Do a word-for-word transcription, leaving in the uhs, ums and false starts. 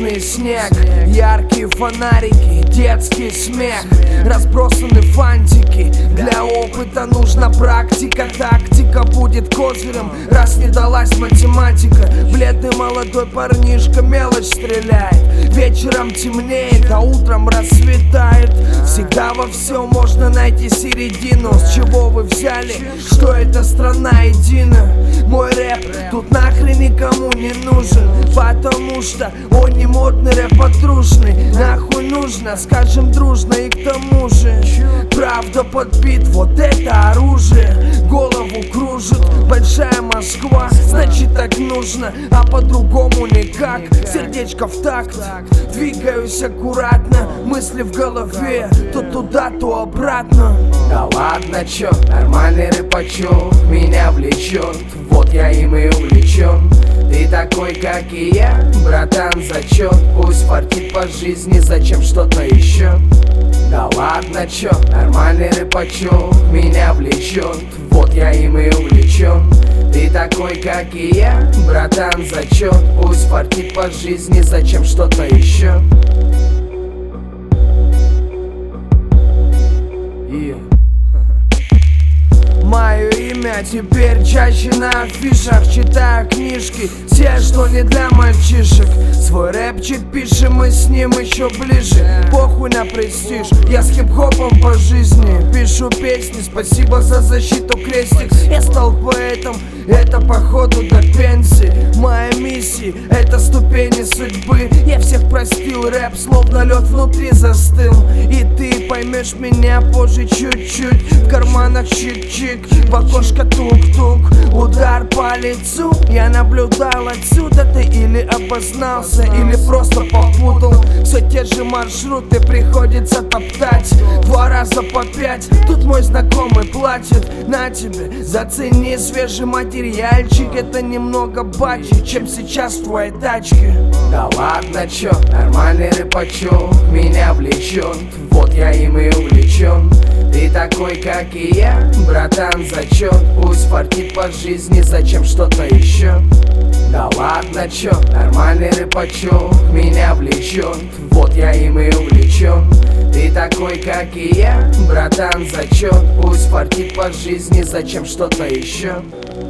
черный снег, яркие фонарики, детский смех, разбросаны фантики. Для опыта нужна практика, тактика будет козырем, раз не далась математика. Бледный молодой парнишка мелочь стреляет, вечером темнеет, а утром рассветает. Всегда во всем можно найти середину. С чего вы взяли, что эта страна едина? Мой рэп тут нахрен никому не нужен, потому что он не модный, рэп потрушный. Нахуй нужно, скажем дружно, и к тому же правда подбит, вот это оружие голову кружит. Большая Москва, значит так нужно, а по-другому никак. Сердечко в такт, двигаюсь аккуратно, мысли в голове, то туда, то обратно. Да ладно, чё, нормальный рэпачок меня влечет, вот я им и увлечен. Ты такой, как и я, братан, зачет. Пусть фартит по жизни, зачем что-то еще? Да ладно, чё, нормальный рэпачок меня влечет, вот я им и увлечен. Ты такой, как и я, братан, зачет. Пусть фартит по жизни, зачем что-то еще? И... Мое имя теперь чаще на афишах, читаю книжки, те, что не для мальчишек. Свой рэпчик пишем мы с ним еще ближе. Похуй на престиж, я с хип-хопом по жизни пишу песни, спасибо за защиту, крестик. Я стал поэтом, это походу до пенсии. Моя миссия, это ступени судьбы. Я всех простил, рэп словно лед внутри застыл. И ты поймешь меня позже чуть-чуть. В карманах чик-чик, в окошко тук-тук, удар по лицу. Я наблюдал отсюда, ты или обознался, или просто попутал. Все те же маршруты приходится топтать два раза по пять. Тут мой знакомый плачет, на тебе, зацени свежий материальчик. Это немного бачи, чем сейчас в твоей тачке. Да ладно, чё, нормальный рэпачок меня влечет, вот я им и увлечен. Ты такой, как и я, братан, зачет. Пусть фартит по жизни, зачем что-то еще? Да ладно, чё, нормальный рэпачок меня влечет, вот я им и увлечен. Ты такой, как и я, братан, зачет. Пусть фартит по жизни, зачем что-то еще?